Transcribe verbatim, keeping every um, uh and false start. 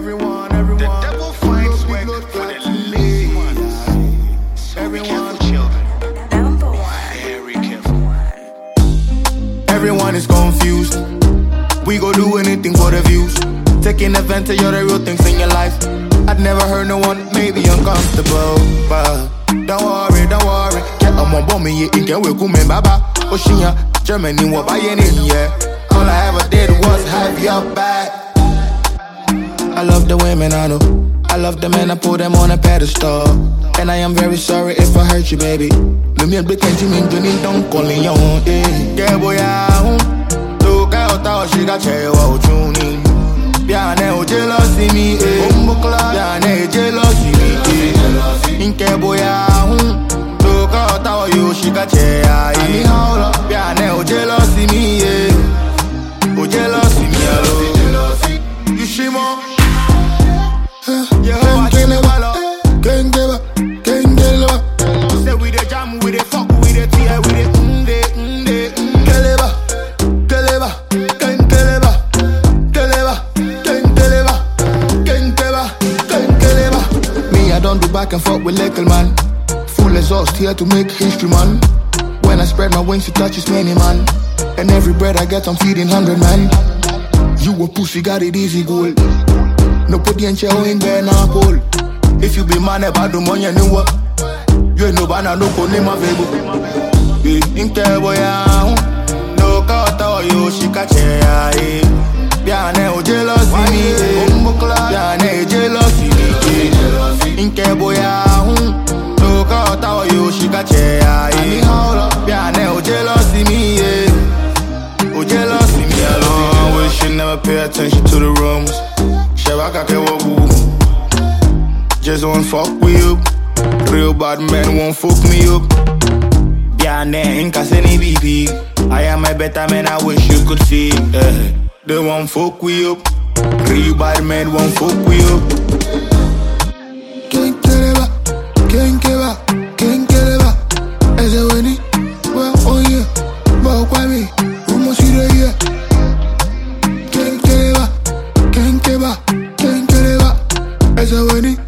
everyone, everyone. The devil finds work for the lazy ones. So everyone. Be careful, children. Number one. Very careful. Everyone is confused. We go do anything for the views. Taking advantage of the real things in your life. I'd never heard no one maybe uncomfortable, but don't worry, don't worry. Get on my bomb, you can we come in, baba. Oceania, Germany, what buy any yeah. All I ever did was have your back. I love the women I know. I love the men I put them on a pedestal. And I am very sorry if I hurt you, baby. Let me a big and Jimmy Johnny don't call you on. Yeah, boy, I look out, how she got chair while tuning. Biane o jealousy me, eh. Biane jealousy me, eh. Inke boya hun, look out how you she got chair. Biane o jealousy me, eh. O jealousy me, hello. You shimo. Yeah, I can't never, can't give, can't give. Say we the jam, we the fuck, we the tea, we the unde, unde, keleba, keleba, can't keleba, keleba, can't keleba, can't keleba, can't keleba. Me, I don't do back and forth with little man. Full exhaust here to make history, man. When I spread my wings, it touches many, man. And every bread I get, I'm feeding hundred, man. You a pussy, got it easy, goal. No put the enche in there now, Paul. If you be man about the money, you know what? You ain't no banana, no call name available. Inke boya, no kata yo she catch ya. Biane o jealousy me, biane jealousy me. Inke boya, no kata yo she catch ya. Biane o jealousy me, o jealousy me alone. We should never pay attention to the rumors. Just won't fuck with you. Real bad men won't fuck me up. Biane in Kaseni B P. I am a better man, I wish you could see. Uh, they won't fuck with you. Real bad men won't fuck with you. Can't get it back, can't get back, can't get it back. As a winnie, well, oh yeah, but why me? Who must see the yeah? Can't get it back, can't get back, can't get it back. As a winnie.